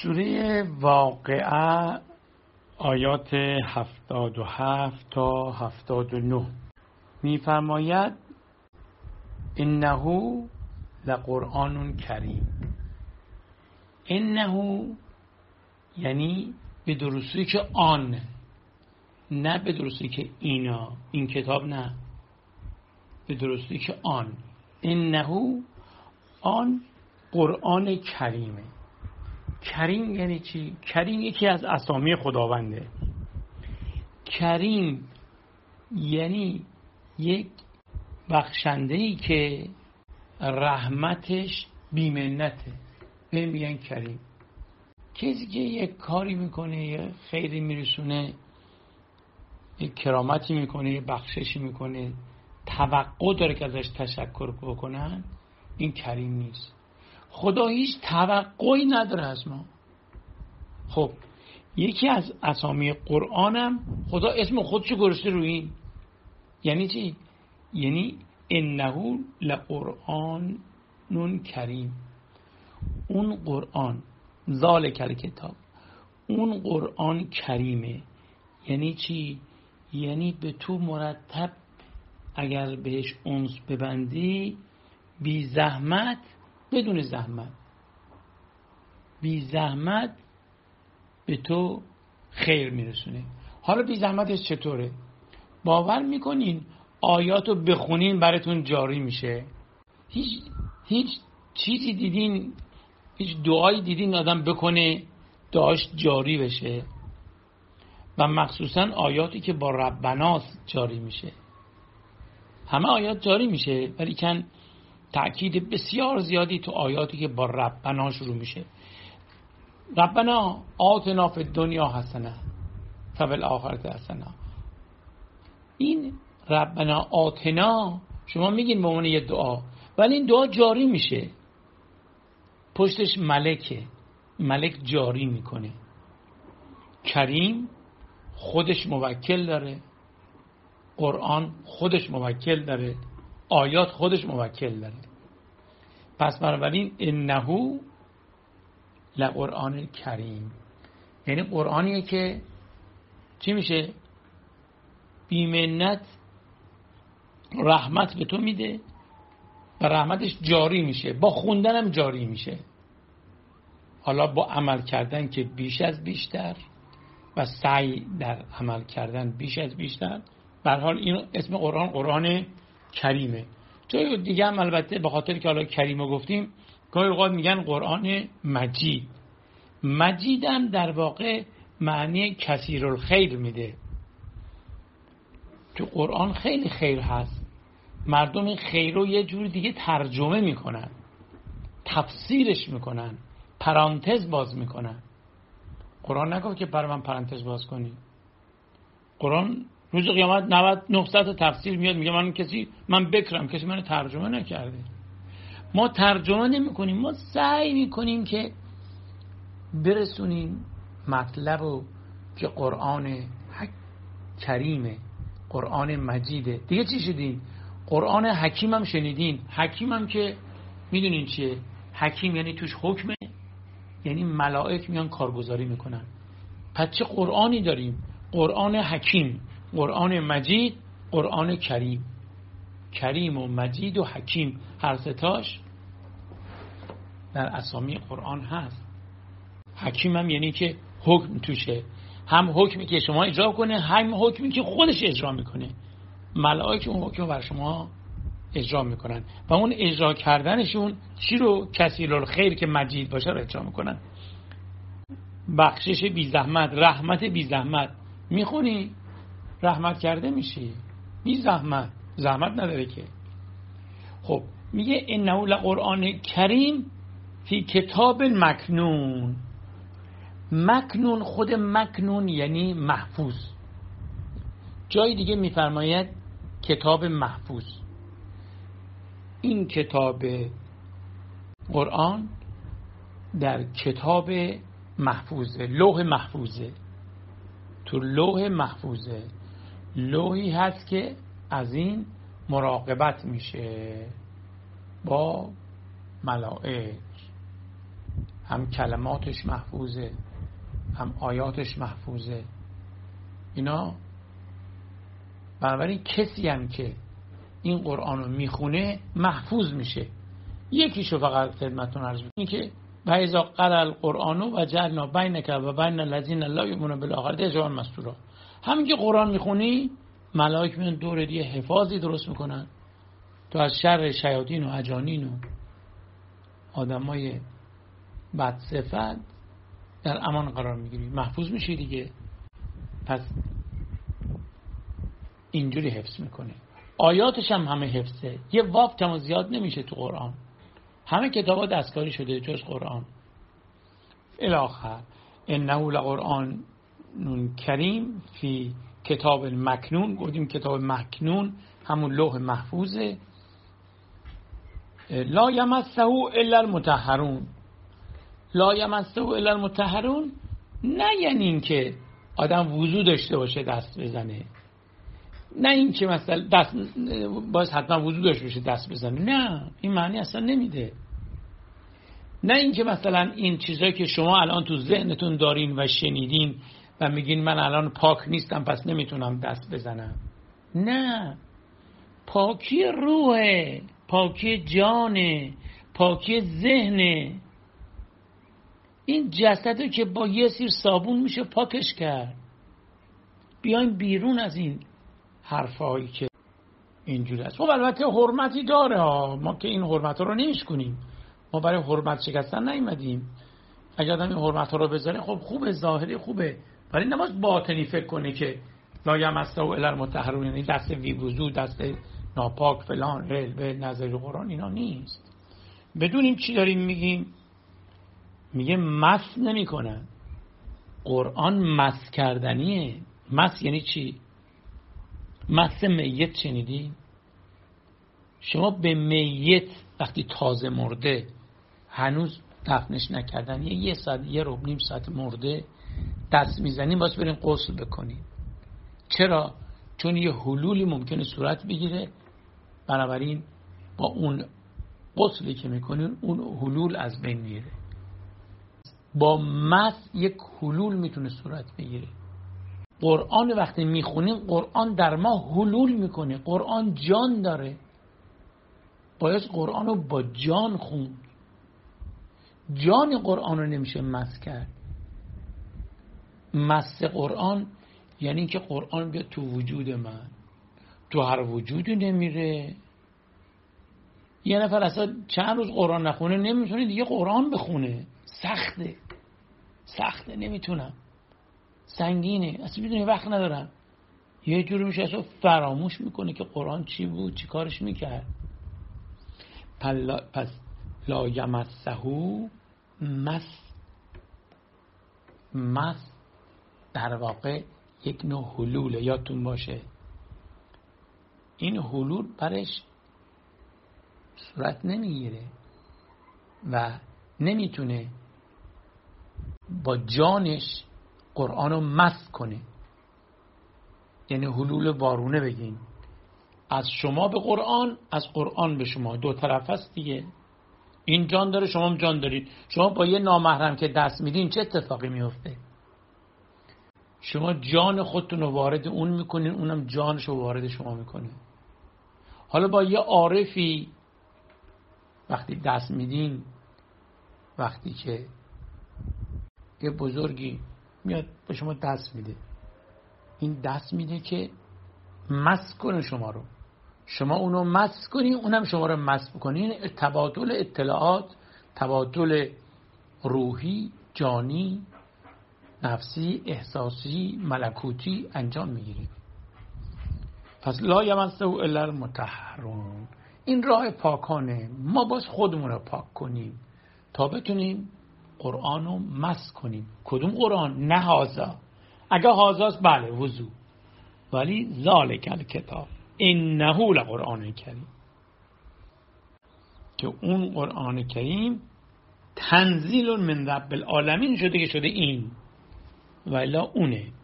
سوره واقعه آیات 77 تا 79 می‌فرماید انه لقرآن کریم. انه یعنی به درستی که آن، نه به درستی که اینا، این کتاب نه، به درستی که آن، انه آن قرآن کریمه. کریم یعنی چی؟ کریم یکی از اسامی خداونده. کریم یعنی یک بخشنده‌ای که رحمتش بی‌منته، به میگن کریم. کسی که یک کاری میکنه، یه خیری میرسونه، یک کرامتی میکنه، یه بخششی میکنه، توقع داره که ازش تشکر بکنن، این کریم نیست. خدا هیچ توقعی نداره از ما. خب یکی از اسامی قرآنم خدا اسم خودشو گذاشته روی این. یعنی چی؟ یعنی انه لقرآن کریم. اون قرآن ذالک الکتاب، اون قرآن کریمه. یعنی چی؟ یعنی به تو مرتب اگر بهش انس ببندی، بی زحمت، بدون زحمت، بی زحمت به تو خیر میرسونه. حالا بی زحمتش چطوره؟ باور میکنین آیاتو بخونین براتون جاری میشه؟ هیچ چیزی دیدین، هیچ دعایی دیدین آدم بکنه دعاش جاری بشه؟ و مخصوصا آیاتی که با ربناست جاری میشه. همه آیات جاری میشه، ولی کن تأکید بسیار زیادی تو آیاتی که با ربنا شروع میشه. ربنا آتنا فی الدنیا حسنه و فی الاخرة حسنه. این ربنا آتنا شما میگین به عنوان یه دعا، ولی این دعا جاری میشه، پشتش ملکه، ملک جاری میکنه. کریم خودش موکل داره، قرآن خودش موکل داره، آیات خودش موکل داره. پس بنابراین انه لقرآن کریم، یعنی قرآنیه که چی میشه؟ بی‌منت رحمت به تو میده و رحمتش جاری میشه، با خوندن هم جاری میشه. حالا با عمل کردن که بیش از بیشتر و سعی در عمل کردن بیش از بیشتر. به هر حال این اسم قرآن قرآن کریمه. جای دیگه هم البته به خاطر که حالا کریمو گفتیم، گاهی اوقات میگن قرآن مجید. مجید هم در واقع معنی کثیرالخیر میده. تو قرآن خیلی خیر هست، مردم این خیر رو یه جور دیگه ترجمه میکنن، تفسیرش میکنن، پرانتز باز میکنن. قرآن نگفت که برای من پرانتز باز کنی. قرآن روز قیامت 900 تفسیر میاد، میگه من بکرم، کسی منو ترجمه نکرده. ما ترجمه نمی کنیم، ما سعی میکنیم که برسونیم مطلبو که قرآن کریمه، قرآن مجیده. دیگه چی شدین؟ قرآن حکیم هم شنیدین. حکیم هم که میدونین چیه؟ حکیم یعنی توش حکمه، یعنی ملائک میان کارگزاری میکنن. پس چه قرآنی داریم؟ قرآن حکیم، قرآن مجید، قرآن کریم. کریم و مجید و حکیم هر ستاش در اسامی قرآن هست. حکیم هم یعنی که حکم توشه، هم حکمی که شما اجرا کنه، هم حکمی که خودش اجرا میکنه. ملائک اون حکم بر شما اجرا میکنن و اون اجرا کردنشون چی رو؟ کثیرالخیر که مجید باشه رو اجرا میکنن. بخشش بی زحمت، رحمت بی زحمت. میخونی رحمت کرده میشی بی زحمت، زحمت نداره که. خب میگه انه لقرآن کریم فی کتاب مکنون. مکنون، خود مکنون یعنی محفوظ. جای دیگه میفرماید کتاب محفوظ. این کتاب قرآن در کتاب محفوظه، لوح محفوظه. تو لوح محفوظه، لوحی هست که از این مراقبت میشه با ملائک. هم کلماتش محفوظه، هم آیاتش محفوظه. اینا بنابراین کسی هم که این قرآن رو میخونه محفوظ میشه. یکیشو فقط خدمتتون عرض می‌کنم که و اذا قرأ القرآن و جعلنا بینک و بین الذین لا یؤمنون بالآخرة حجابا مستورا. همین که قرآن میخونی ملائکه میان دور دیگه حفاظی درست میکنن، تو از شر شیاطین و اجانین و آدمای بدصفت در امان قرار میگیری، محفوظ میشی دیگه. پس اینجوری حفظ میکنه. آیاتش هم همه حفظه، یه واو کم و زیاد نمیشه تو قرآن. همه کتابا دستکاری شده جز قرآن. الاخر انه لقرآن کریم فی کتاب مکنون. گفتیم کتاب مکنون همون لوح محفوظه. لا یمسه الا المطهرون. لا یمسه الا المطهرون نه یعنی این که آدم وضو داشته باشه دست بزنه، نه این که مثلا دست باید حتما وضو داشته باشه دست بزنه، نه این معنی اصلا نمیده. نه این که مثلا این چیزایی که شما الان تو ذهنتون دارین و شنیدین و میگین من الان پاک نیستم پس نمیتونم دست بزنم. نه، پاکی روحه، پاکی جانه، پاکی ذهنه. این جسدو که با یه سیر صابون میشه پاکش کرد. بیاین بیرون از این حرفایی که اینجوری است. خب البته حرمتی داره ها، ما که این حرمت رو نمیشکنیم، ما برای حرمت شکستن نیومدیم. اگر آدم این حرمت رو بذاره خب خوبه، ظاهری خوبه، ولی نماز باطنی فکر کنه که لا یمسه الا المطهرون، یعنی دست بی وضو، دست ناپاک فلان، به نظر قرآن اینا نیست. بدونیم چی داریم میگیم. میگه مس نمی کنن. قرآن مس کردنیه. مس یعنی چی؟ مس میت شنیدی؟ شما به میت وقتی تازه مرده هنوز دفنش نکردن یه ساعت، یه ربع، نیم ساعت مرده دست میزنیم باید برین غسل بکنیم. چرا؟ چون یه حلولی ممکنه صورت بگیره، بنابراین با اون غسلی که میکنین اون حلول از بین میره. با مس یک حلول میتونه صورت بگیره. قرآن وقتی میخونیم قرآن در ما حلول میکنه. قرآن جان داره، باید قرآن رو با جان خوند. جان قرآن رو نمیشه مس کرد. مس قرآن یعنی که قرآن بیاد تو وجود من. تو هر وجودی نمیره. یه نفر اصلا چند روز قرآن نخونه نمیتونه دیگه قرآن بخونه. سخته نمیتونم، سنگینه، اصلا میدونی وقت ندارم. یه جوری میشه اصلا فراموش میکنه که قرآن چی بود، چی کارش میکرد. پس لا یمسهو مس در واقع یک نوع حلوله. یادتون باشه این حلول برش صورت نمیگیره و نمیتونه با جانش قرآنو مس کنه. یعنی حلول وارونه بگین، از شما به قرآن، از قرآن به شما، دو طرف است دیگه. این جان داره، شما هم جان دارید. شما با یه نامحرم که دست میدین چه اتفاقی میفته؟ شما جان خودتون رو وارد اون میکنین، اونم جانش رو وارد شما میکنه. حالا با یه عارفی وقتی دست میدین، وقتی که یه بزرگی میاد به شما دست میده، این دست میده که مس کنه شما رو، شما اونو مس کنی، اونم شما رو مس بکنین. تبادل اطلاعات، تبادل روحی، جانی، نفسی، احساسی، ملکوتی انجام میگیریم. پس لا یمسه الا المطهرون. این راه پاکانه. ما باز خودمون رو پاک کنیم تا بتونیم قرآن رو مس کنیم. کدوم قرآن؟ نه هازا. اگه هازاست بله وضو، ولی ذالک الکتاب انه لقرآن کریم، که اون قرآن کریم تنزیل من رب العالمین شده که شده این، ولی اونه.